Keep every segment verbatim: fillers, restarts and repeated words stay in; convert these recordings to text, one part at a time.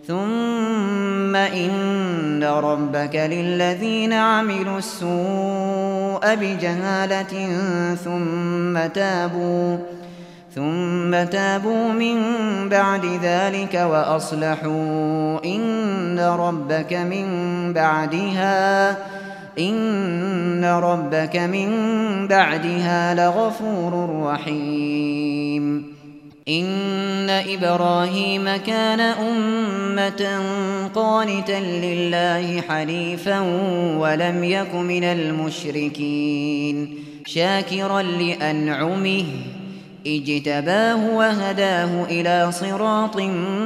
ثم إن ربك للذين عملوا السوء بجهالة ثم تابوا ثم تابوا من بعد ذلك وأصلحوا إن ربك من بعدها إن ربك من بعدها لغفور رحيم. إن إبراهيم كان أمة قانتا لله حنيفا ولم يك من المشركين شاكرا لأنعمه اجتباه وهداه إلى صراط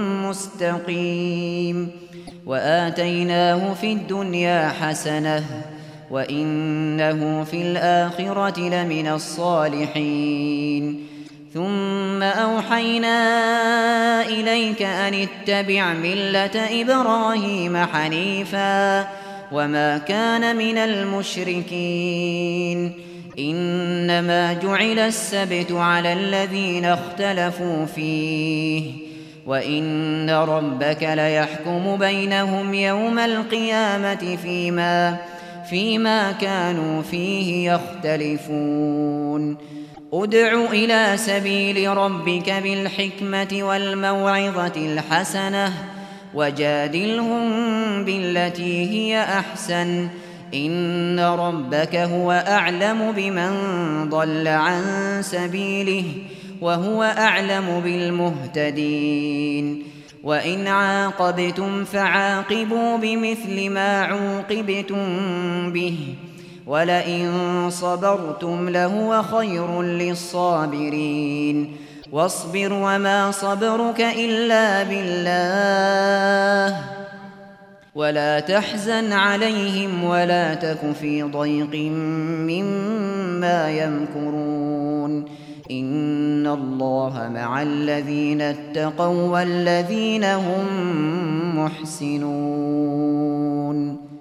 مستقيم وآتيناه في الدنيا حسنة وإنه في الآخرة لمن الصالحين. ثم أوحينا إليك أن اتبع ملة إبراهيم حنيفا وما كان من المشركين. إنما جعل السبت على الذين اختلفوا فيه وإن ربك ليحكم بينهم يوم القيامة فيما, فيما كانوا فيه يختلفون. ادع إلى سبيل ربك بالحكمة والموعظة الحسنة وجادلهم بالتي هي أحسن إن ربك هو أعلم بمن ضل عن سبيله وهو أعلم بالمهتدين. وإن عاقبتم فعاقبوا بمثل ما عوقبتم به ولئن صبرتم لهو خير للصابرين. واصبر وما صبرك إلا بالله ولا تحزن عليهم ولا تك في ضيق مما يمكرون. إن الله مع الذين اتقوا والذين هم محسنون.